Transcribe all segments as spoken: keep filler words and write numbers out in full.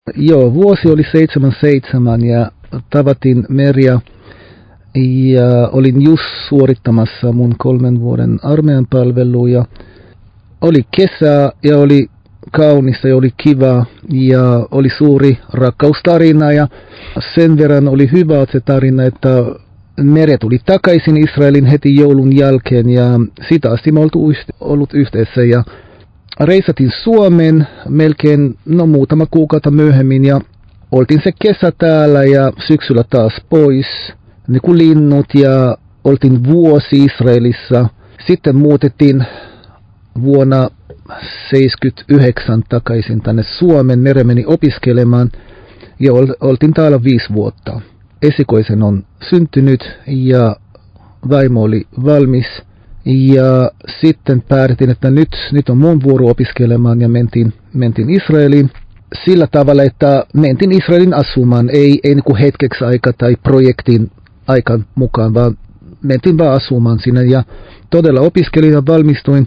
Joo, vuosi oli seitsemänkymmentäseitsemän ja tavatin Merja ja olin just suorittamassa mun kolmen vuoden armeijan palvelua ja oli kesä ja oli kaunista ja oli kiva ja oli suuri rakkaustarina ja sen verran oli hyvä se tarina, että Merja tuli takaisin Israelin heti joulun jälkeen ja sitä asti me oltu ollut yhteensä ja reisatin Suomeen melkein no muutama kuukautta myöhemmin ja oltiin se kesä täällä ja syksyllä taas pois, niin kuin linnut ja oltiin vuosi Israelissa. Sitten muutettiin vuonna seitsemänkymmentäyhdeksän takaisin tänne Suomeen. Merja meni opiskelemaan ja oltiin täällä viisi vuotta. Esikoisen on syntynyt ja vaimo oli valmis. Ja sitten päätettiin, että nyt, nyt on mun vuoro opiskelemaan ja mentiin, mentiin Israeliin sillä tavalla, että mentiin Israelin asumaan, ei, ei niin kuin hetkeksi aika tai projektin aikan mukaan, vaan mentiin vaan asumaan sinne ja todella opiskelin ja valmistuin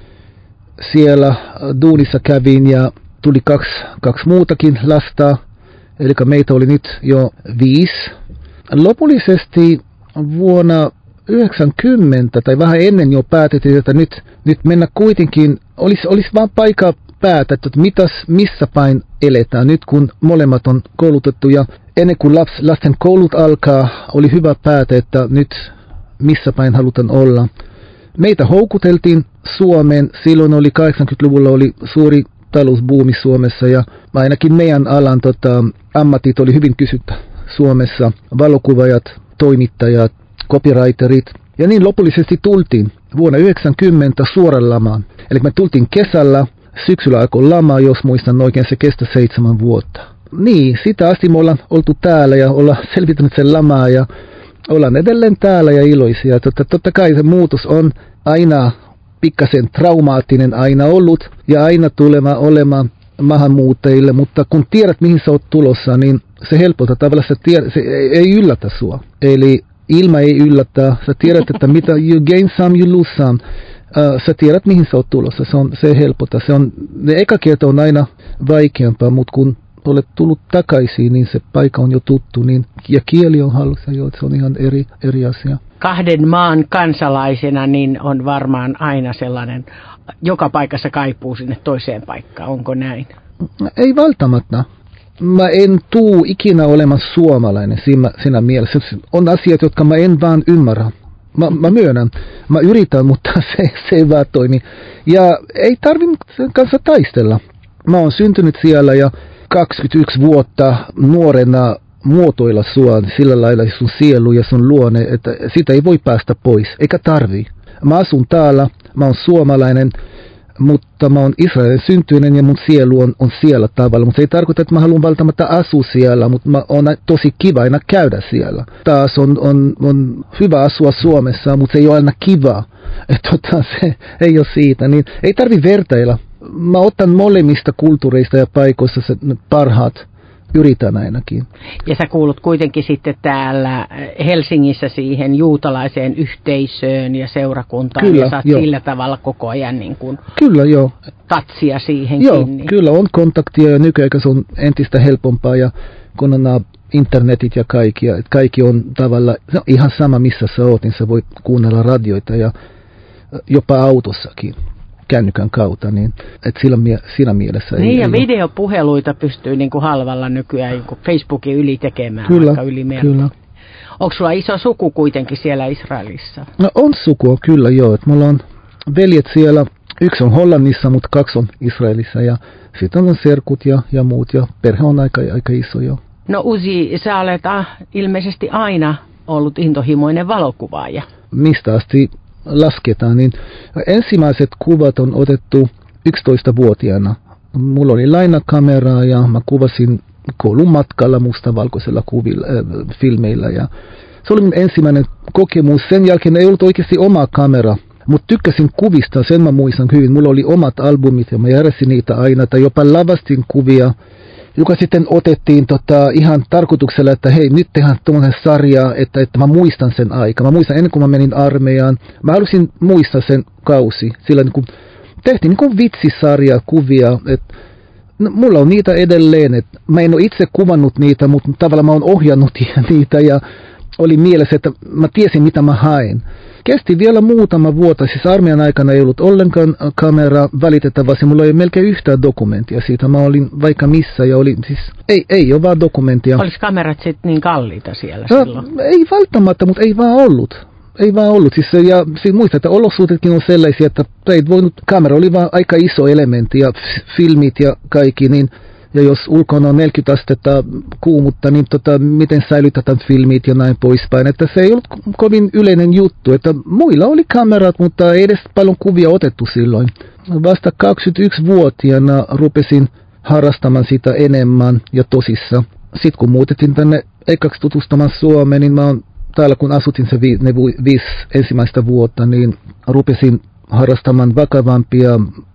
siellä, duunissa kävin ja tuli kaksi, kaksi muutakin lasta, eli meitä oli nyt jo viisi. Lopullisesti vuonna yhdeksänkymmentä tai vähän ennen jo päätettiin, että nyt, nyt mennä kuitenkin, olisi, olisi vaan paikka päätetty, että mitäs, missä päin eletään nyt kun molemmat on koulutettu ja ennen kuin laps, lasten koulut alkaa, oli hyvä päätä, että nyt missä päin halutaan olla. Meitä houkuteltiin Suomeen, silloin oli kahdeksankymmentäluvulla oli suuri talousbuumi Suomessa ja ainakin meidän alan tota, ammatit oli hyvin kysyttä Suomessa, valokuvaajat, toimittajat, copywriterit. Ja niin lopullisesti tultiin vuonna yhdeksänkymmentä suoraan lamaan. Eli me tultiin kesällä, syksyllä alkoi lama, jos muistan oikein, se kesti seitsemän vuotta. Niin, sitä asti me ollaan oltu täällä ja ollaan selvittänyt sen lamaa ja ollaan edelleen täällä ja iloisia. Totta, totta kai se muutos on aina pikkasen traumaattinen aina ollut ja aina tulema olemaan maahanmuuttajille, mutta kun tiedät mihin sä oot tulossa, niin se helpottaa tavallaan, se, tiedät, se ei yllätä sua. Eli ilma ei yllättää, sä tiedät, että mitä you gain some, you lose some. Uh, sä tiedät mihin sä oot tulossa, se, on, se helpottaa. Se on, ne eka kerta on aina vaikeampaa, mutta kun olet tullut takaisin, niin se paikka on jo tuttu, niin, ja kieli on halussa jo, se on ihan eri, eri asia. Kahden maan kansalaisena niin on varmaan aina sellainen, joka paikassa kaipuu sinne toiseen paikkaan, onko näin? Ei välttämättä. Mä en tuu ikinä olemaan suomalainen siinä, siinä mielessä. On asiat, jotka mä en vaan ymmärrä. Mä, mä myönnän. Mä yritän, mutta se, se ei vaan toimi. Ja ei tarvitse sen kanssa taistella. Mä oon syntynyt siellä ja kaksikymmentäyksi vuotta nuorena muotoilla sua sillä lailla sun sielu ja sun luonne, että sitä ei voi päästä pois, eikä tarvii. Mä asun täällä, mä oon suomalainen, mutta mä oon Israelin syntyinen ja mun sielu on, on siellä tavalla. Mutta se ei tarkoita, että mä haluan välttämättä asua siellä, mutta mä on tosi kiva aina käydä siellä. Taas on, on, on hyvä asua Suomessa, mutta se ei ole aina kiva. Että tota, se ei ole siitä, niin ei tarvi vertailla. Mä otan molemmista kulttuureista ja paikoista se parhaat. Yritän ainakin. Ja sä kuulut kuitenkin sitten täällä Helsingissä siihen juutalaiseen yhteisöön ja seurakuntaan. Kyllä, ja saat jo sillä tavalla koko ajan niin kuin kyllä, jo tatsia siihen joo, kiinni. Kyllä on kontaktia ja nykyään se on entistä helpompaa ja kun on nämä internetit ja kaikki, ja kaikki on tavallaan no, ihan sama missä sä oot, niin sä voit kuunnella radioita ja jopa autossakin kännykän kautta, niin että sillä, mie- sillä mielessä niin ei, ja ei videopuheluita pystyy niin kuin halvalla nykyään niin kuin Facebookin yli tekemään. Kyllä, vaikka yli kyllä. Onko sulla iso suku kuitenkin siellä Israelissa? No on sukua kyllä joo, että mulla on veljet siellä, yksi on Hollannissa, mutta kaksi on Israelissa ja sitten on serkut ja, ja muut ja perhe on aika, aika iso jo. No Uzi, sä olet ah, ilmeisesti aina ollut intohimoinen valokuvaaja. Mistä asti lasketaan, niin ensimmäiset kuvat on otettu yksitoistavuotiaana. Mulla oli lainakameraa ja mä kuvasin koulun matkalla mustavalkoisella kuvilla, äh, filmeillä. Ja se oli mun ensimmäinen kokemus. Sen jälkeen ei ollut oikeasti oma kamera, mutta tykkäsin kuvista, sen mä muistan hyvin. Mulla oli omat albumit ja mä järjestin niitä aina, tai jopa lavastin kuvia, joka sitten otettiin tota, ihan tarkoituksella, että hei, nyt tehdään tuollainen sarja, että, että mä muistan sen aika. Mä muistan ennen kuin mä menin armeijaan. Mä halusin muistaa sen kausi. Sillä niin kuin, tehtiin niin kuin vitsisarja, kuvia. Et, No, mulla on niitä edelleen. Et mä en ole itse kuvannut niitä, mutta tavallaan mä oon ohjannut niitä ja oli mielessä, että mä tiesin mitä mä haen. Kesti vielä muutama vuotta, siis armeijan aikana ei ollut ollenkaan kamera valitettavasti, mulla ei melkein yhtään dokumenttia siitä, mä olin vaikka missä ja olin, siis ei, ei ole vaan dokumenttia. Olis kamerat sitten niin kalliita siellä no, silloin? Ei välttämättä, mutta ei vaan ollut. Ei vaan ollut. Siis, ja siis muista, että olosuhteetkin on sellaisia, että ei voinut, kamera oli vaan aika iso elementti ja filmit ja kaikki, niin ja jos ulkona on neljäkymmentä astetta kuumutta, niin tota, miten säilytetään filmit ja näin poispäin. Että se ei ollut kovin yleinen juttu, että muilla oli kamerat, mutta ei edes paljon kuvia otettu silloin. Vasta kaksikymmentäyksivuotiaana rupesin harrastamaan sitä enemmän ja tosissa. Sitten kun muutettiin tänne ekaksi tutustumaan Suomeen, niin mä oon täällä kun asutin se vi, ne viisi ensimmäistä vuotta, niin rupesin harrastamaan vakavampia.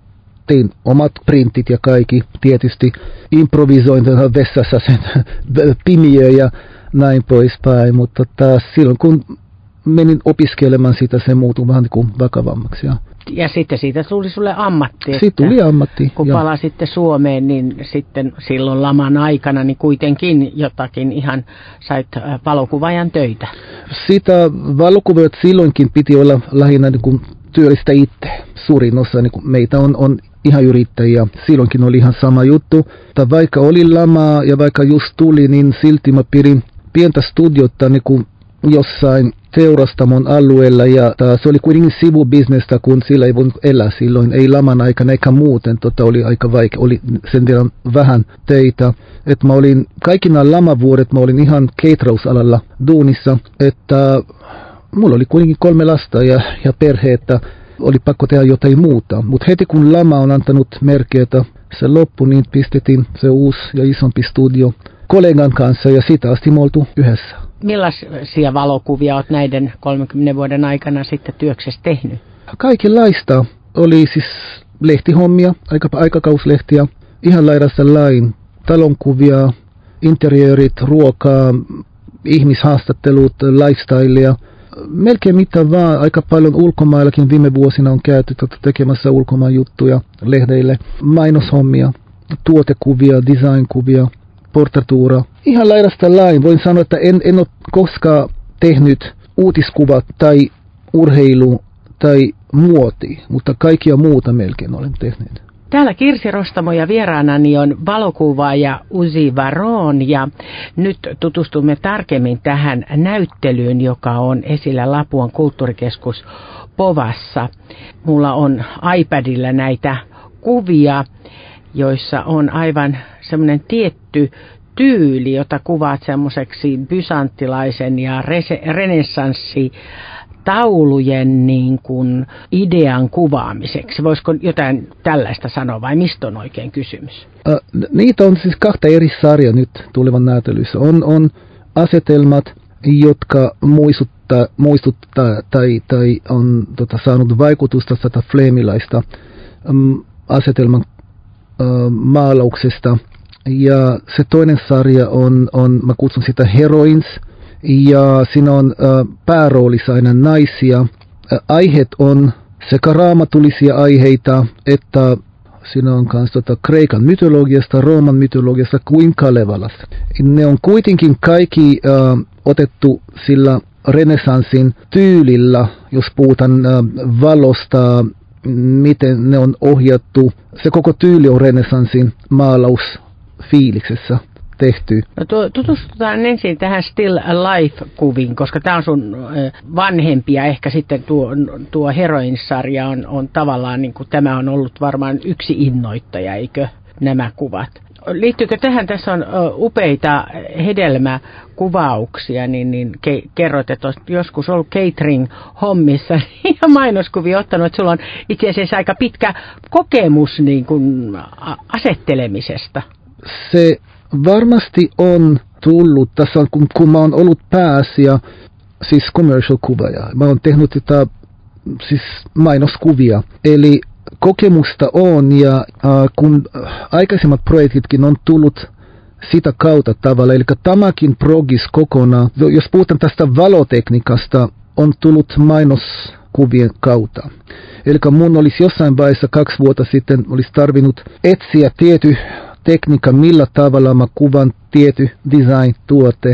Tein omat printit ja kaikki, tietysti improvisoin vessassa sen pimiö ja näin poispäin, mutta taas silloin kun menin opiskelemaan sitä, se muutui vähän niin kuin vakavammaksi. Ja, ja sitten siitä tuli sulle ammatti. Siitä tuli ammatti. Kun palasitte Suomeen, niin sitten silloin laman aikana, niin kuitenkin jotakin ihan sait valokuvaajan töitä. Sitä valokuvaa silloinkin piti olla lähinnä niin kuin työllistä itse. Suurin osa niin kuin meitä on, on ihan yrittäjiä. Silloinkin oli ihan sama juttu. Tai vaikka oli lama ja vaikka just tuli, niin silti mä pidin pientä studiota niin kuin jossain teurastamon alueella. Ja se oli kuitenkin sivubisnestä, kun sillä ei voinut elää silloin. Ei laman aikana eikä muuten. Tota oli aika vaikea. Oli sen verran vähän töitä. Että mä olin kaikina lamavuodet, mä olin ihan caterausalalla duunissa. Että mulla oli kuitenkin kolme lasta ja, ja perhe, että oli pakko tehdä jotain muuta. Mutta heti kun lama on antanut merkkiä, että se loppui, niin pistettiin se uusi ja isompi studio kollegan kanssa ja sitä asti me oltu yhdessä. Millaisia valokuvia olet näiden kolmenkymmenen vuoden aikana sitten työksessä tehnyt? Kaikenlaista. Oli siis lehtihommia, aika, aikakauslehtiä, ihan laidasta lain, talonkuvia, interiörit, ruokaa, ihmishaastattelut, lifestylea. Melkein mitä vaan, aika paljon ulkomaillakin viime vuosina on käyty tekemässä ulkomaan juttuja lehdeille, mainoshommia, tuotekuvia, designkuvia, portratuura. Ihan laidasta lain. Voin sanoa, että en, en ole koskaan tehnyt uutiskuvat tai urheilu tai muoti, mutta kaikkia muuta melkein olen tehnyt. Täällä Kirsi Rostamo ja vieraanani on valokuvaaja Uzi Varon ja nyt tutustumme tarkemmin tähän näyttelyyn, joka on esillä Lapuan kulttuurikeskus Povassa. Mulla on iPadilla näitä kuvia, joissa on aivan semmoinen tietty tyyli, jota kuvaat semmoiseksi bysanttilaisen ja renessanssi taulujen niin kuin idean kuvaamiseksi. Voisiko jotain tällaista sanoa vai mistä on oikein kysymys? Uh, niitä on siis kahta eri sarjaa nyt tulevan näytelyssä. On, on asetelmat, jotka muistuttaa, muistuttaa tai, tai on tota, saanut vaikutusta tätä fleemilaista um, asetelman uh, maalauksesta. Ja se toinen sarja on, on mä kutsun sitä Heroines, ja siinä on äh, pääroolissa aina naisia. Äh, aiheet on sekä raamatullisia aiheita, että siinä on myös tota, Kreikan mytologiasta, Rooman mytologiasta kuin Kalevalasta. Ne on kuitenkin kaikki äh, otettu sillä renessanssin tyylillä, jos puhutaan äh, valosta, miten ne on ohjattu. Se koko tyyli on renessanssin maalausfiiliksessä tehty. No tuo, tutustutaan ensin tähän Still Life-kuviin, koska tämä on sun vanhempi ja ehkä sitten tuo, tuo Heroines-sarja on, on tavallaan, niin kuin tämä on ollut varmaan yksi innoittaja, eikö nämä kuvat? Liittyykö tähän, tässä on upeita hedelmäkuvauksia, niin, niin ke, kerroit, että olet joskus ollut catering-hommissa ja mainoskuvia ottanut, että sulla on itse asiassa aika pitkä kokemus niin kuin asettelemisesta. Se varmasti on tullut tässä, kun, kun mä oon ollut pääasia, siis commercial-kuvaaja. Mä oon tehnyt tätä, siis mainoskuvia. Eli kokemusta on, ja äh, kun aikaisemmat projektitkin on tullut sitä kautta tavalla, eli tämäkin progis kokonaan, jos puhutaan tästä valotekniikasta, on tullut mainoskuvien kautta. Eli mun olisi jossain vaiheessa kaksi vuotta sitten olisi tarvinnut etsiä tiety tekniikka, millä tavalla mä kuvan tietty design-tuote.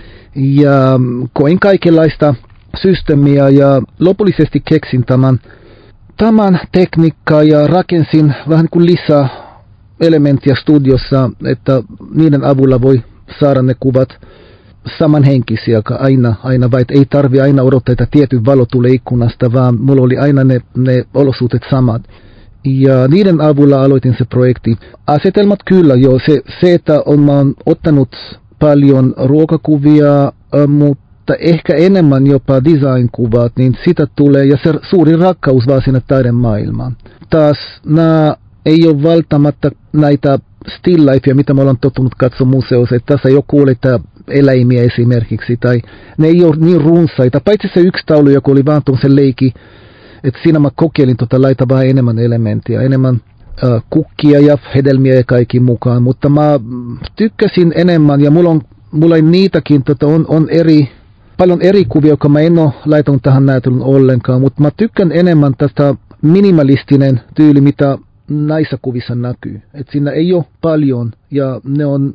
Ja koin kaikenlaista systeemiä ja lopullisesti keksin tämän, tämän tekniikkaa ja rakensin vähän kuin lisää elementtiä studiossa, että niiden avulla voi saada ne kuvat samanhenkisiä aina, aina vai ei tarvi aina odottaa, että tietty valo tulee ikkunasta, vaan mulla oli aina ne, ne olosuhteet samat. Ja niiden avulla aloitin se projekti. Asetelmat kyllä jo, se, se että on, mä oon ottanut paljon ruokakuvia, mutta ehkä enemmän jopa design-kuvat, niin sitä tulee, ja se suuri rakkaus vaan sinne taidemaailmaan. Taas nämä ei ole välttämättä näitä still lifeja, mitä me ollaan tottunut katsoa museossa, että tässä ei ole kuulita eläimiä esimerkiksi, tai ne ei ole niin runsaita, paitsi se yksi taulu, joka oli vaan tuollaisen leikki, että siinä mä kokeilin tota, laita vähän enemmän elementtiä, enemmän äh, kukkia ja hedelmiä ja kaikki mukaan, mutta mä tykkäsin enemmän, ja mulla on, mulla on niitäkin, tota, on, on eri, paljon eri kuvia, jotka mä en ole laitanut tähän näytelyn ollenkaan, mutta mä tykkään enemmän tästä minimalistinen tyyli, mitä näissä kuvissa näkyy. Että siinä ei ole paljon, ja ne on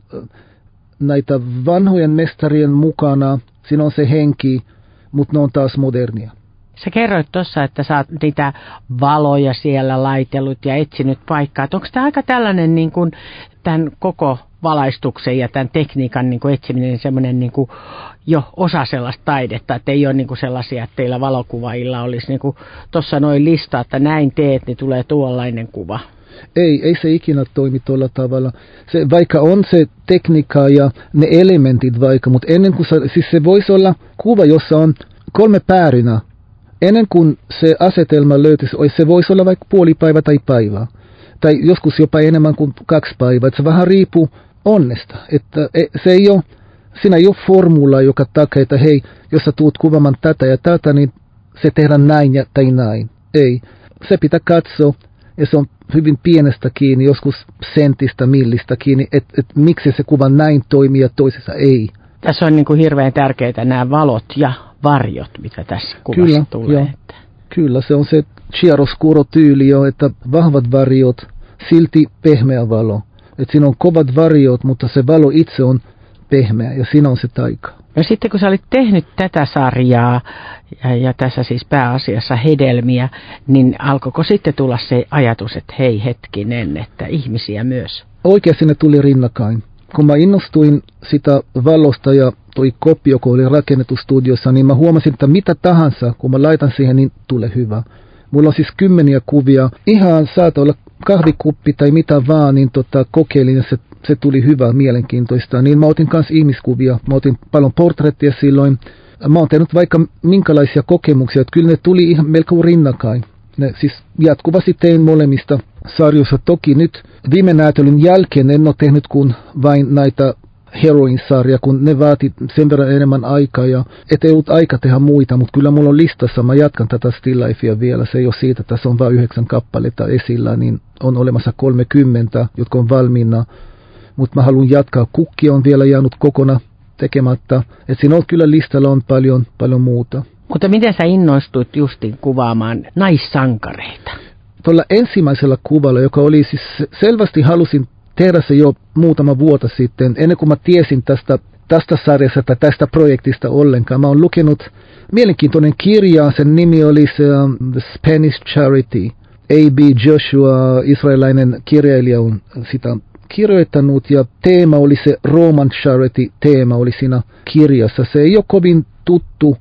näitä vanhojen mestarien mukana, siinä on se henki, mutta ne on taas modernia. Sä kerroit tuossa, että sä oot niitä valoja siellä laitellut ja etsinyt paikkaa. Onko tämä aika tällainen niin kuin tämän koko valaistuksen ja tämän tekniikan niin kuin etsiminen semmoinen niin kuin jo osa sellaista taidetta, että ei ole niin kuin sellaisia, että teillä valokuvailla olisi niin kuin tuossa noin lista, että näin teet, niin tulee tuollainen kuva? Ei, ei se ikinä toimi tuolla tavalla. Se, vaikka on se tekniikka ja ne elementit vaikka, mutta ennen kuin se, siis se voisi olla kuva, jossa on kolme päärynä. Ennen kuin se asetelma löytyisi, se voisi olla vaikka puoli päivä tai päivää. Tai joskus jopa enemmän kuin kaksi päivää. Että se vähän riippuu onnesta. Että se ei ole, siinä ei ole formula, joka takaa, että hei, jos sä tuut kuvaamaan tätä ja tätä, niin se tehdään näin ja tai näin. Ei. Se pitää katsoa, ja se on hyvin pienestä kiinni, joskus sentistä, millistä kiinni, että et miksi se kuva näin toimii ja toisessa ei. Tässä on niin kuin hirveän tärkeitä nämä valot ja varjot, mitä tässä kuvassa kyllä, tulee. Jo. Kyllä, se on se chiaroscuro-tyyli jo, että vahvat varjot, silti pehmeä valo. Että siinä on kovat varjot, mutta se valo itse on pehmeä ja siinä on se taika. Ja sitten kun sä olit tehnyt tätä sarjaa, ja, ja tässä siis pääasiassa hedelmiä, niin alkoiko sitten tulla se ajatus, että hei hetkinen, että ihmisiä myös? Oikeasti ne tuli rinnakkain. Kun mä innostuin sitä valosta ja toi koppi, joka oli rakennettu studiossa, niin mä huomasin, että mitä tahansa, kun mä laitan siihen, niin tulee hyvä. Mulla on siis kymmeniä kuvia. Ihan saattaa olla kahvikuppi tai mitä vaan, niin tota, kokeilin ja se, se tuli hyvä, mielenkiintoista. Niin mä otin myös ihmiskuvia. Mä otin paljon portretteja silloin. Mä oon tehnyt vaikka minkälaisia kokemuksia, että kyllä ne tuli ihan melko rinnakkain. Ne, siis jatkuvasti tein molemmista sarjoissa. Toki nyt viime näytelyn jälkeen en ole tehnyt kuin vain näitä Heroin-sarja, kun ne vaati sen verran enemmän aikaa ja et ei ollut aika tehdä muita, mutta kyllä mulla on listassa, mä jatkan tätä still lifea vielä, se ei ole siitä, että tässä on vain yhdeksän kappaletta esillä, niin on olemassa kolmekymmentä, jotka on valmiina, mutta mä haluan jatkaa, kukki on vielä jäänyt kokonaan tekemättä, että siinä on kyllä listalla on paljon, paljon muuta. Mutta miten sä innostuit justiin kuvaamaan naissankareita? Tuolla ensimmäisellä kuvalla, joka oli siis selvästi halusin tehdä se jo muutama vuotta sitten, ennen kuin mä tiesin tästä, tästä sarjasta tai tästä projektista ollenkaan. Mä oon lukenut mielenkiintoinen kirja, sen nimi oli se um, The Spanish Charity. A B Joshua, israelilainen kirjailija, on sitä kirjoittanut, ja teema oli se Roman Charity, teema oli siinä kirjassa. Se ei ole kovin tuttu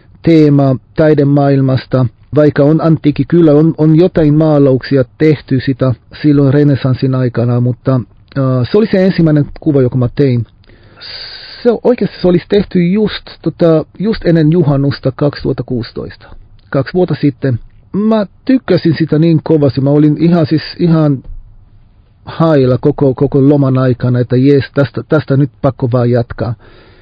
teema taidemaailmasta, vaikka on antiikki, kyllä on, on jotain maalauksia tehty sitä silloin renessanssin aikana, mutta uh, se oli se ensimmäinen kuva, joka mä tein. Se oikeasti se olisi tehty just, tota, just ennen juhannusta kaksituhattakuusitoista, kaksi vuotta sitten. Mä tykkäsin sitä niin kovasti, mä olin ihan siis ihan hailla koko, koko loman aikana, että jes, tästä, tästä nyt pakko vaan jatkaa.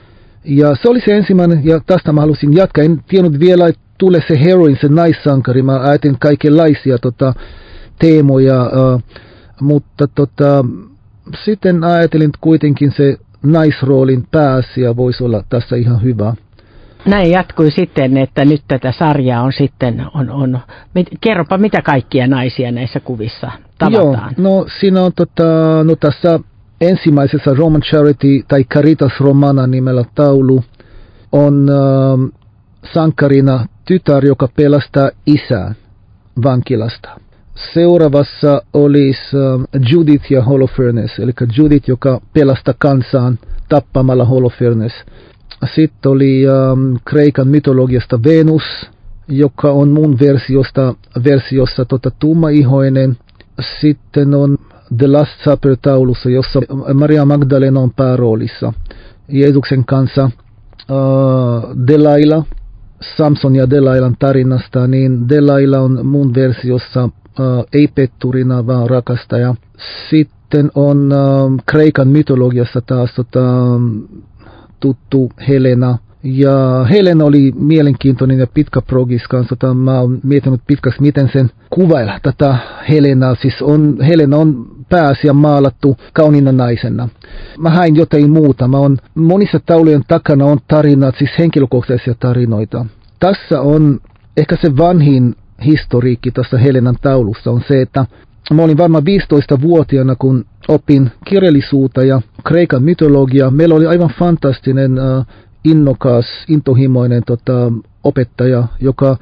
Ja se oli se ensimmäinen, ja tästä mä halusin jatkaa. En tiennyt vielä, että tulee se heroin, se naissankari. Mä ajattelin kaikenlaisia tota, teemoja, uh, mutta tota, sitten ajattelin, että kuitenkin se naisroolin pääasia voisi olla tässä ihan hyvä. Näin jatkui sitten, että nyt tätä sarjaa on sitten, on, on, kerropa mitä kaikkia naisia näissä kuvissa tavataan. Joo, no siinä on tota, no tässä ensimmäisessä Roman Charity tai Caritas Romana nimellä taulu on äh, sankarina tytär, joka pelastaa isää vankilasta. Seuraavassa olisi äh, Judith ja Holofernes, eli Judith, joka pelastaa kansaan tappamalla Holofernes. Sitten oli ähm, Kreikan mytologiasta Venus, joka on mun versiosta, versiossa tota, tummaihoinen. Sitten on The Last Supper-taulussa, jossa Maria Magdalena on pääroolissa Jeesuksen kanssa. Uh, Delilah, Samson ja Delailan tarinasta, niin Delilah on mun versiossa uh, ei petturina, vaan rakastaja. Sitten on uh, Kreikan mytologiassa taas tota, tuttu Helena. Ja Helena oli mielenkiintoinen ja pitkä progis kanssa. Tota, mä oon miettinyt pitkäksi, miten sen kuvailla tätä Helenaa. Siis on, Helena on pääasia maalattu kauniina naisena. Mä hain jotain muuta. Mä on, monissa taulujen takana on tarinat, siis henkilökohtaisia tarinoita. Tässä on ehkä se vanhin historiikki tässä Helenan taulussa on se, että mä olin varmaan viisitoistavuotiaana, kun opin kirjallisuutta ja Kreikan mytologiaa. Meillä oli aivan fantastinen uh, innokas, intohimoinen tota, opettaja, joka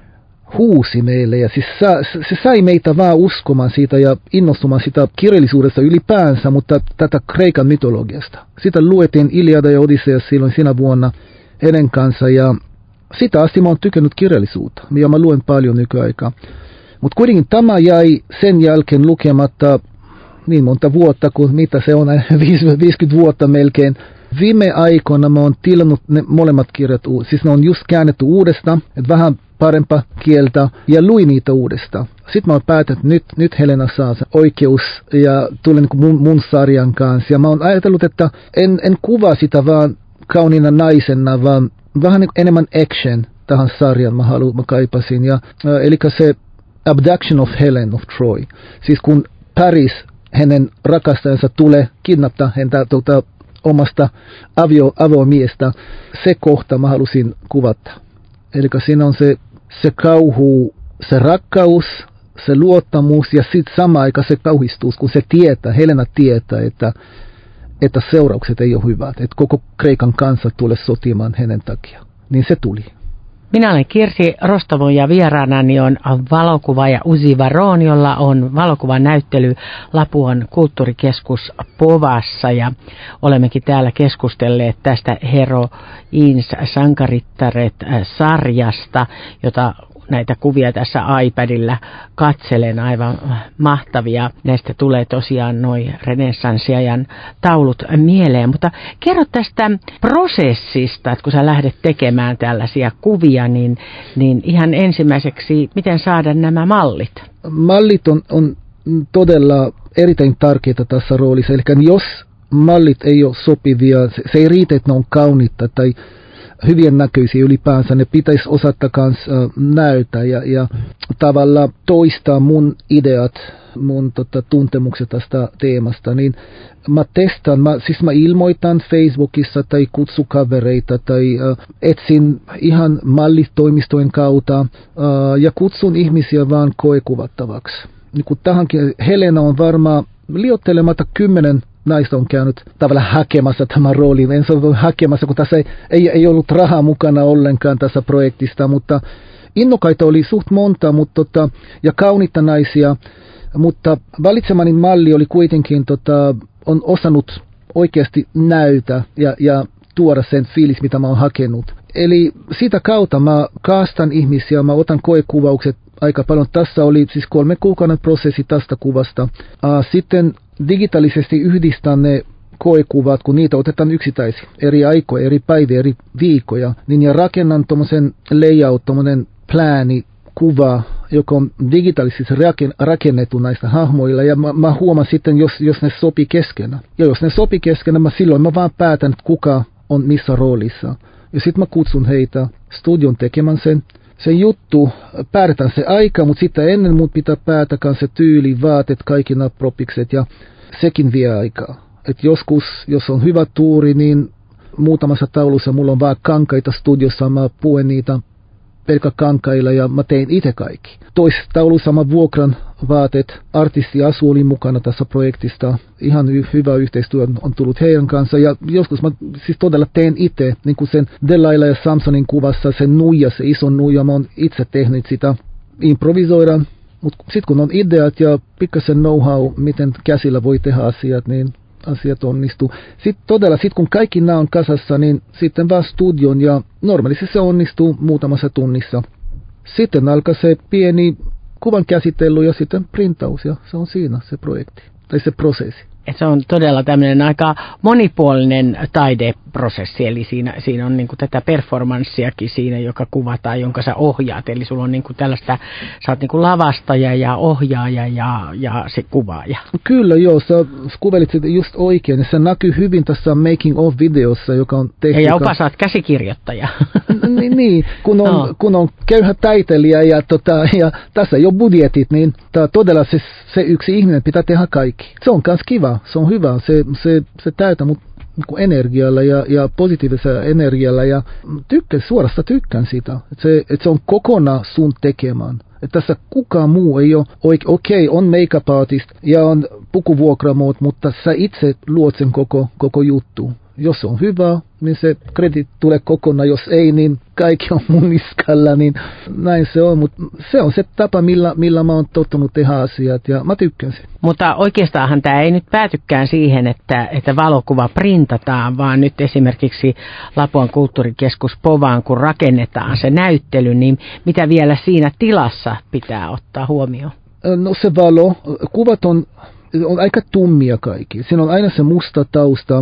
huusi meille. Ja siis sa, se sai meitä vaan uskomaan siitä ja innostumaan sitä kirjallisuudesta ylipäänsä, mutta tätä Kreikan mytologiasta. Sitä luettiin Iliada ja Odysseus silloin siinä vuonna hänen kanssa ja sitä asti mä oon tykännyt kirjallisuutta ja mä luen paljon nykyaikaa. Mutta kuitenkin tämä jäi sen jälkeen lukematta niin monta vuotta kuin mitä se on, viisikymmentä vuotta melkein. Viime aikoina mä oon tilannut ne molemmat kirjat, siis ne on just käännetty uudestaan, että vähän parempaa kieltä, ja luin niitä uudestaan. Sitten mä oon päättänyt, että nyt, nyt Helena saa oikeus, ja tulen mun, mun sarjan kanssa. Ja mä oon ajatellut, että en, en kuvaa sitä vaan kauniina naisena, vaan vähän enemmän action tähän sarjan mä haluan, mä kaipasin. Ja, äh, eli se Abduction of Helen of Troy. Siis kun Paris, hänen rakastajansa tulee kidnappaa häntä tuota, omasta avio, avomiestä, se kohta mä halusin kuvata. Eli siinä on se, se kauhu, se rakkaus, se luottamus ja sitten sama aika se kauhistus, kun se tietää, Helena tietää, että, että seuraukset ei ole hyvät, että koko Kreikan kansa tulee sotimaan hänen takia. Niin se tuli. Minä olen Kirsi Rostovon ja vieraanani on valokuvaaja Uzi Varon, jolla on valokuvanäyttely Lapuan kulttuurikeskus Povassa. Ja olemmekin täällä keskustelleet tästä Heroines Sankarittaret-sarjasta, jota näitä kuvia tässä iPadilla katselen, aivan mahtavia. Näistä tulee tosiaan noi renessanssiajan taulut mieleen. Mutta kerro tästä prosessista, että kun sä lähdet tekemään tällaisia kuvia, niin, niin ihan ensimmäiseksi, miten saada nämä mallit? Mallit on, on todella erittäin tärkeitä tässä roolissa. Eli jos mallit ei ole sopivia, se, se ei riitä, että ne on kauniita tai hyvien näköisiä ylipäänsä, ne pitäisi osata kans äh, näyttää ja, ja tavallaan toistaa mun ideat, mun tota, tuntemukset tästä teemasta, niin mä testaan, mä, siis mä ilmoitan Facebookissa tai kutsukavereita tai äh, etsin ihan mallitoimistojen kautta äh, ja kutsun ihmisiä vaan koekuvattavaksi. Niin kun tähänkin Helena on varmaan liottelematta kymmenen naista on käynyt tavallaan hakemassa tämän roolin. En ole hakemassa, kun tässä ei, ei, ei ollut rahaa mukana ollenkaan tässä projektista, mutta innokkaita oli suht monta mutta, tota, ja kauniita naisia, mutta valitsemani malli oli kuitenkin, tota, on osannut oikeasti näytä ja, ja tuoda sen fiilis, mitä mä oon hakenut. Eli sitä kautta mä kaastan ihmisiä, mä otan koekuvaukset aika paljon. Tässä oli siis kolme kuukauden prosessi tästä kuvasta. Sitten digitaalisesti yhdistän ne koekuvat, kun niitä otetaan yksittäisiä eri aikoja, eri päiviä, eri viikkoja, niin ja rakennan tuommoisen layout, tuommoinen plääni, kuva, joka on digitaalisesti rakennettu näistä hahmoilla, ja mä, mä huomaan sitten, jos, jos ne sopii keskenään. Ja jos ne sopii keskenään, mä silloin mä vaan päätän, kuka on missä roolissa. Ja sitten mä kutsun heitä studion tekemään sen. Se juttu, päätetään se aika, mutta sitten ennen muut pitää päätäkään se tyyli, vaatet, kaikki nämä propikset, ja sekin vie aikaa. Et joskus, jos on hyvä tuuri, niin muutamassa taulussa mulla on vaan kankaita studiossa, mä puen niitä pelkäkankailla ja mä tein itse kaikki. Toisessa taulussa mä vuokran vaatet, artisti Asu oli mukana tässä projektista, ihan hy- hyvä yhteistyö on tullut heidän kanssa ja joskus mä siis todella teen itse, niin kuin sen Delilah ja Samsonin kuvassa, se nuija, se iso nuija, mä oon itse tehnyt sitä, improvisoidaan, mutta sitten kun on ideat ja pikkasen know-how, miten käsillä voi tehdä asiat, niin asiat onnistuu. Sitten todella, sit kun kaikki nämä on kasassa, niin sitten vaan studion ja normaalisti se onnistuu muutamassa tunnissa. Sitten alkaa se pieni kuvan käsittely ja sitten printaus ja se on siinä se projekti tai se prosessi. Se on todella tämmöinen aika monipuolinen taideprosessi, eli siinä, siinä on niin kuin tätä performanssiakin siinä, joka kuvataan, jonka sä ohjaat. Eli sulla on niin kuin tällaista, sä oot niin kuin lavastaja ja ohjaaja ja, ja se kuvaaja. Kyllä joo, sä kuvelit sitä just oikein. Se näkyy hyvin tässä making of videossa, joka on tehty. Ja jopa sä oot käsikirjoittaja. Niin, niin, kun on, no. kun on köyhä taiteilija ja, tota, ja tässä ei ole budjetit, niin todella se, se yksi ihminen pitää tehdä kaikki. Se on kans kiva. Se on hyvä, se, se, se täytää mut niin energialla ja, ja positiivisella energialla ja tykkään, suorasta tykkään sitä, että se, et se on kokonaan sun tekemään. Että tässä kukaan muu ei ole, okei, okay, on make-up artist ja on pukuvuokraamot, mutta sä itse luot sen koko, koko juttu. Jos se on hyvä, niin se kredit tulee kokonaan, jos ei, niin kaikki on mun niskalla, niin näin se on. Mutta se on se tapa, millä, millä mä oon tottunut tehdä asiat ja mä tykkään sen. Mutta oikeastaanhan tämä ei nyt päätykään siihen, että, että valokuva printataan, vaan nyt esimerkiksi Lapuan kulttuurikeskus Povaan, kun rakennetaan se näyttely, niin mitä vielä siinä tilassa pitää ottaa huomioon? No se valo, kuvat on, on aika tummia kaikki. Siinä on aina se musta tausta.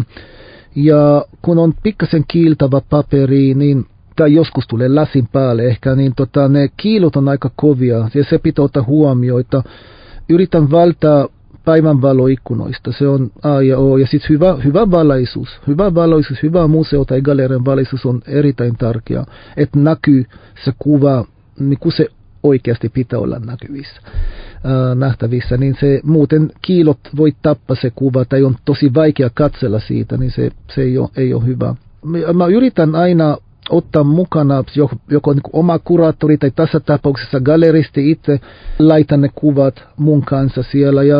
Ja kun on pikkasen kiiltävä paperi, niin, tai joskus tulee lasin päälle ehkä, niin tota, ne kiilot on aika kovia ja se pitää ottaa huomioita. Yritän välttää päivänvaloikkunoista, se on A ja O. Ja sitten hyvä, hyvä valaisuus, hyvä valaisuus, hyvä museo tai galerian valaisuus on erittäin tärkeää, että näkyy se kuva, niin kuin se oikeasti pitää olla näkyvissä, äh, nähtävissä, niin se muuten kiilot voi tappaa se kuva tai on tosi vaikea katsella siitä, niin se, se ei, ole, ei ole hyvä. Mä yritän aina ottaa mukana joko, joko niin kuin oma kuraattori tai tässä tapauksessa galeristi itse, laitan ne kuvat mun kanssa siellä ja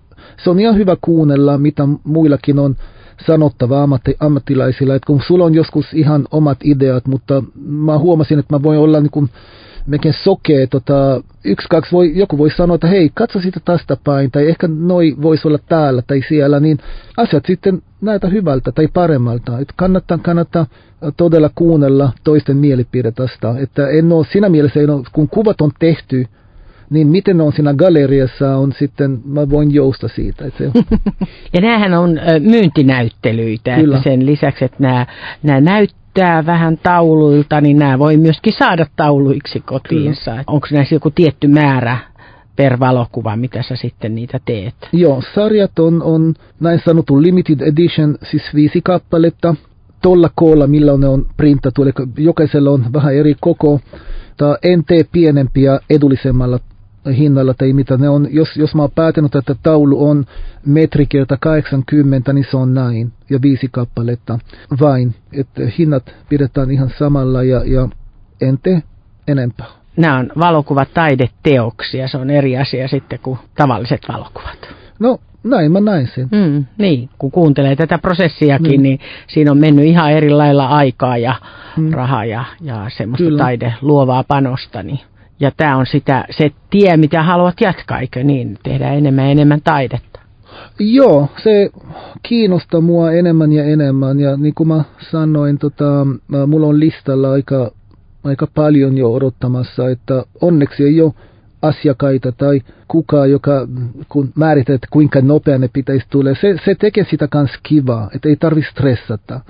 se on ihan hyvä kuunnella, mitä muillakin on sanottava ammatti, ammattilaisilla, että kun sulla on joskus ihan omat ideat, mutta mä huomasin, että mä voin olla niin kuin mekin sokee, tota, yksi, kaksi, voi, joku voi sanoa, että hei, katso sitä tästä päin, tai ehkä noi voisi olla täällä tai siellä, niin asiat sitten näytä hyvältä tai paremmalta. Että kannattaa, kannattaa todella kuunnella toisten mielipide tästä. Että en ole, siinä mielessä, en ole, kun kuvat on tehty, niin miten ne on siinä galeriassa, on sitten, mä voin jousta siitä. Että se... Ja näähän on myyntinäyttelyitä, Kyllä. että sen lisäksi, että nämä, nämä näyttelyt, vähän tauluilta, niin nämä voi myöskin saada tauluiksi kotiinsa. Kyllä. Onko näissä joku tietty määrä per valokuva, mitä sä sitten niitä teet? Joo, sarjat on, on näin sanottu limited edition, siis viisi kappaletta. Tuolla koolla, millä ne on printattu, eli jokaisella on vähän eri koko. Tämä en tee pienempiä edullisemmalla hinnalla tai mitä ne on. Jos, jos mä oon päätänyt, että taulu on metri kerta kahdeksankymmentä, niin se on näin. Ja viisi kappaletta vain. Että hinnat pidetään ihan samalla ja, ja en tee enempää. Nämä on valokuvataideteoksia. Se on eri asia sitten kuin tavalliset valokuvat. No näin mä näin sen. Mm, niin, kun kuuntelee tätä prosessiakin, mm. niin siinä on mennyt ihan eri lailla aikaa ja mm. rahaa ja, ja semmoista Kyllä. taide luovaa panosta. Niin. Ja tämä on sitä, se tie, mitä haluat jatkaa, eikö niin? Tehdään enemmän ja enemmän taidetta. Joo, se kiinnostaa mua enemmän ja enemmän. Ja niin kuin mä sanoin, tota, mulla on listalla aika, aika paljon jo odottamassa, että onneksi ei ole asiakkaita tai kukaan, joka kun määrität, että kuinka nopea ne pitäisi tulla. Se, se tekee sitä kans kivaa, että ei tarvitse stressata.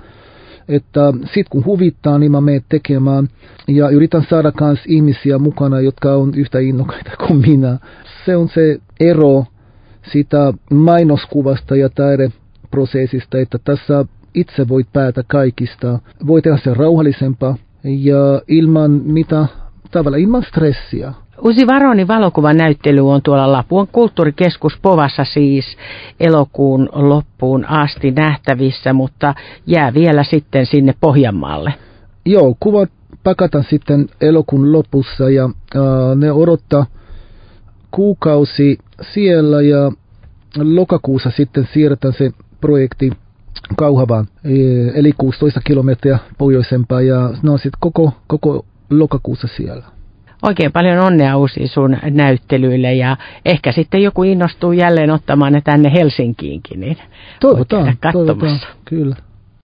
Että sit kun huvittaa, niin mä menen tekemään ja yritän saada kans ihmisiä mukana, jotka on yhtä innokkaita kuin minä. Se on se ero sitä mainoskuvasta ja taideprosessista, että tässä itse voit päätä kaikista. Voi tehdä sen rauhallisempaa ja ilman mitä tavallaan ilman stressiä. Uzi Varonin valokuvanäyttely on tuolla Lapuan kulttuurikeskus Povassa siis elokuun loppuun asti nähtävissä, mutta jää vielä sitten sinne Pohjanmaalle. Joo, kuvat pakataan sitten elokuun lopussa ja uh, ne odottaa kuukausi siellä ja lokakuussa sitten siirretään se projekti Kauhavaan, eli kuusitoista kilometriä pohjoisempaa ja no sitten koko, koko lokakuussa siellä. Oikein paljon onnea Uzi sun näyttelyille ja ehkä sitten joku innostuu jälleen ottamaan ne tänne Helsinkiinkin, niin toivotaan, toivotaan, kyllä.